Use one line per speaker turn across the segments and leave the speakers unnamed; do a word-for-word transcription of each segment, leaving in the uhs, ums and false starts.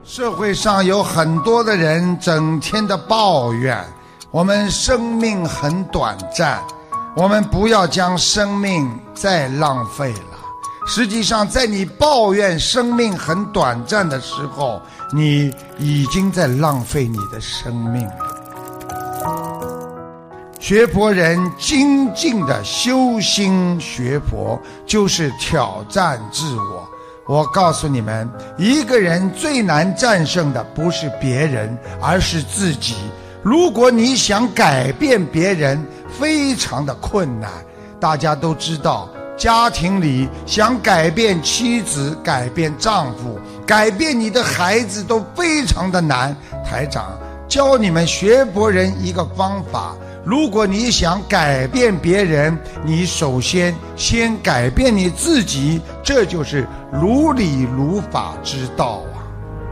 社会上有很多的人整天的抱怨，我们生命很短暂，我们不要将生命再浪费了。实际上在你抱怨生命很短暂的时候，你已经在浪费你的生命了。学佛人精进的修心学佛，就是挑战自我。我告诉你们，一个人最难战胜的不是别人，而是自己。如果你想改变别人，非常的困难。大家都知道，家庭里想改变妻子、改变丈夫、改变你的孩子都非常的难。台长教你们学佛人一个方法，如果你想改变别人，你首先先改变你自己，这就是如理如法之道啊。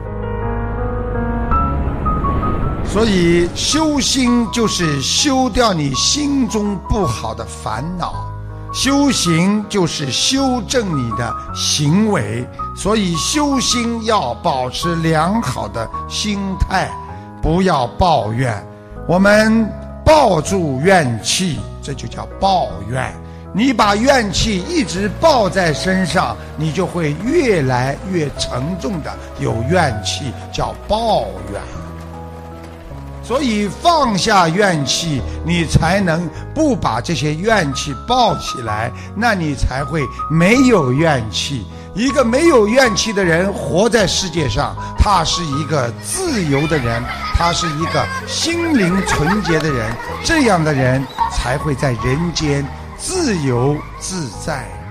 所以修心就是修掉你心中不好的烦恼，修行就是修正你的行为。所以修心要保持良好的心态，不要抱怨。我们抱住怨气，这就叫抱怨。你把怨气一直抱在身上，你就会越来越沉重的有怨气，叫抱怨。所以放下怨气，你才能不把这些怨气抱起来，那你才会没有怨气。一个没有怨气的人活在世界上，他是一个自由的人，他是一个心灵纯洁的人，这样的人才会在人间自由自在。